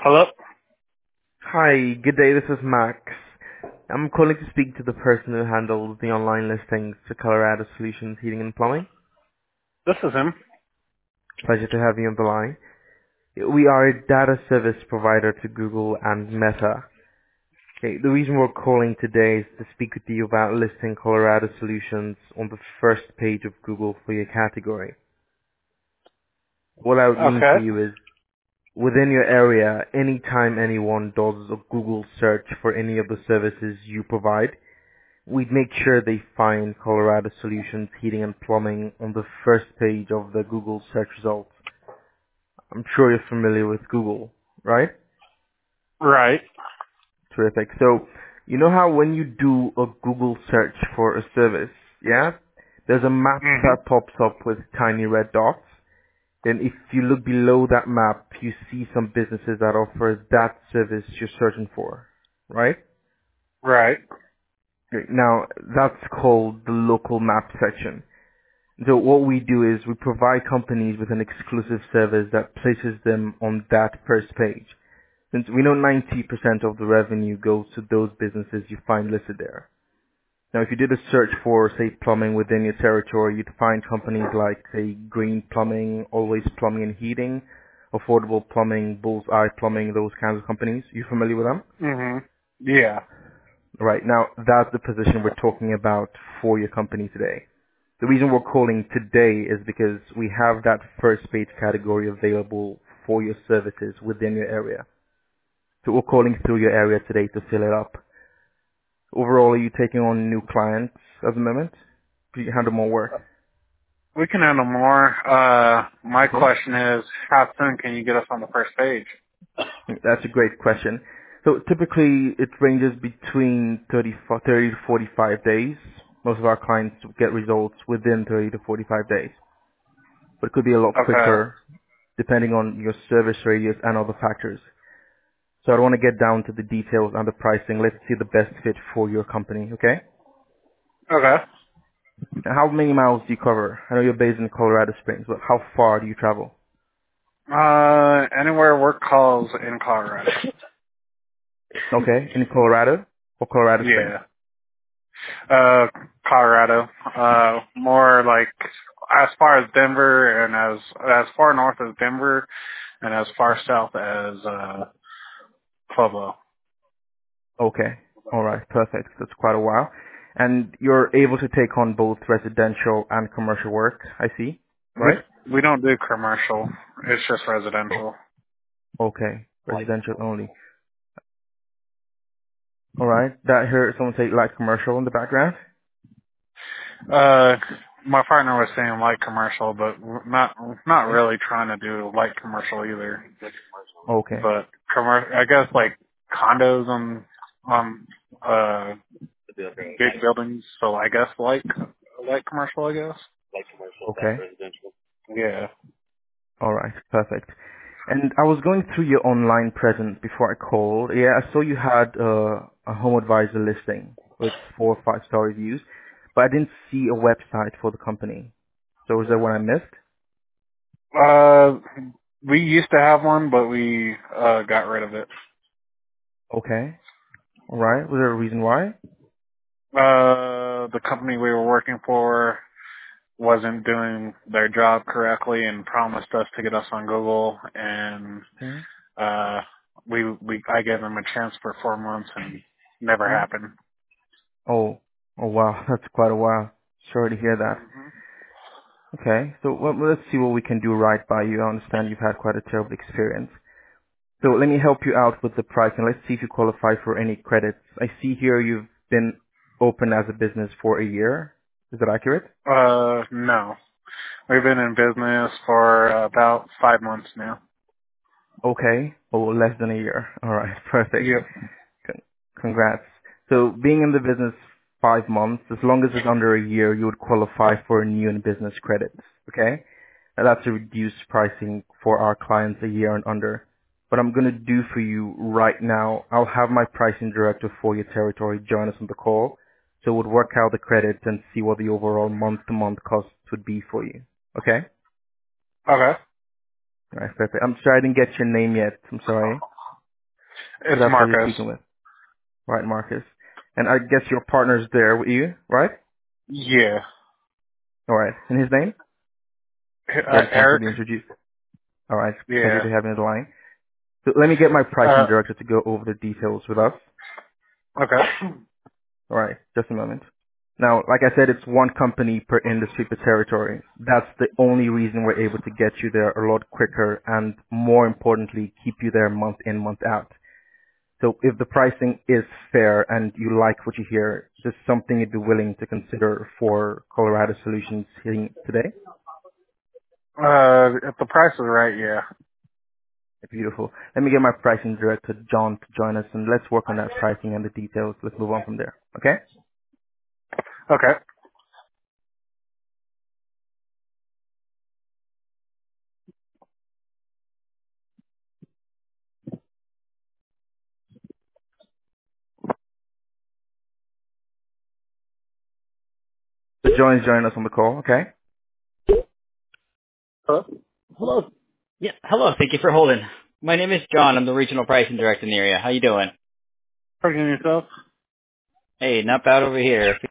Hello? Hi, good day. This is Max. I'm calling to speak to the person who handles the online listings to Colorado Solutions Heating and Plumbing. This is him. Pleasure to have you on the line. We are a data service provider to Google and Meta. Okay, the reason we're calling today is to speak with you about listing Colorado Solutions on the first page of Google for your category. What that would mean Okay. for you is, within your area, anytime anyone does a Google search for any of the services you provide, we'd make sure they find Colorado Solutions Heating and Plumbing on the first page of the Google search results. I'm sure you're familiar with Google, right? Right. Terrific. So, you know how when you do a Google search for a service, yeah, there's a map hmm that pops up with tiny red dots. Then if you look below that map, you see some businesses that offer that service you're searching for, right? Right. Okay, now, that's called the local map section. So what we do is we provide companies with an exclusive service that places them on that first page. Since we know 90% of the revenue goes to those businesses you find listed there. Now if you did a search for, say, plumbing within your territory, you'd find companies like, say, Green Plumbing, Always Plumbing and Heating, Affordable Plumbing, Bullseye Plumbing, those kinds of companies. You familiar with them? hmm Yeah. Right, now that's the position we're talking about for your company today. The reason we're calling today is because we have that first page category available for your services within your area. So we're calling through your area today to fill it up. Overall, are you taking on new clients at the moment? Do you handle more work? We can handle more. My Okay. question is, how soon can you get us on the first page? That's a great question. So typically it ranges between 30 to 45 days. Most of our clients get results within 30 to 45 days. But it could be a lot Okay. quicker depending on your service radius and other factors. So I don't want to get down to the details and the pricing. Let's see the best fit for your company, okay? Okay. Now, how many miles do you cover? I know you're based in Colorado Springs, but how far do you travel? Anywhere work calls in Colorado. Okay, in Colorado or Colorado Springs? Yeah. Colorado. More like as far as Denver and as far north as Denver and as far south as Pueblo. Okay, alright, perfect. That's quite a while. And you're able to take on both residential and commercial work, I see, We right? we don't do commercial. It's just Oh, residential. okay, residential only. Alright, that heard someone say light commercial in the background? Uh, my partner was saying light commercial, but not Okay. really trying to do light commercial either. Okay. But I guess like condos on uh big buildings. So I guess light commercial. I guess. Okay. Yeah. All right. Perfect. And I was going through your online presence before I called. Yeah, I saw you had a home advisor listing with 4 or 5-star reviews, but I didn't see a website for the company. So is that what I missed? Uh, we used to have one, but we got rid of it. Okay. All right. Was there a reason why? The company we were working for wasn't doing their job correctly and promised us to get us on Google, and Hmm? uh I gave them a chance for 4 months and never Hmm? happened. Oh. Oh wow. That's quite a while. Sorry to hear that. hmm Okay. So let's see what we can do right by you. I understand you've had quite a terrible experience. So let me help you out with the price and let's see if you qualify for any credits. I see here you've been open as a business for a year. Is that accurate? No. We've been in business for about 5 months now. Okay. Oh, less than a year. All right. Perfect. Yep. Con- Congrats. So being in the business 5 months, as long as it's under a year, you would qualify for new and business credits. Okay? And that's a reduced pricing for our clients a year and under. What I'm going to do for you right now, I'll have my pricing director for your territory join us on the call. So we'll work out the credits and see what the overall month-to-month costs would be for you. Okay? Okay. All right, perfect. I'm sorry I didn't get your name yet. I'm sorry. So It's that's who you're Marcos. speaking with, right, Marcus? And I guess your partner's there with you, right? Yeah. All right. And his name? So I just want to Eric? be introduced. All right. Pleasure Yeah. to have you on the line. So let me get my pricing director to go over the details with us. Okay. All right. Just a moment. Now, like I said, it's one company per industry per territory. That's the only reason we're able to get you there a lot quicker and, more importantly, keep you there month in, month out. So if the pricing is fair and you like what you hear, is this something you'd be willing to consider for Colorado Solutions hitting today? If the price is right, yeah. Beautiful. Let me get my pricing director, John, to join us, and let's work on that pricing and the details. Let's move on from there. Okay? Okay. So John is joining us on the call. Okay? Hello? Hello. Yeah, hello. Thank you for holding. My name is John. I'm the regional pricing director in the area. How you doing? Pardon yourself? Hey, not bad over here.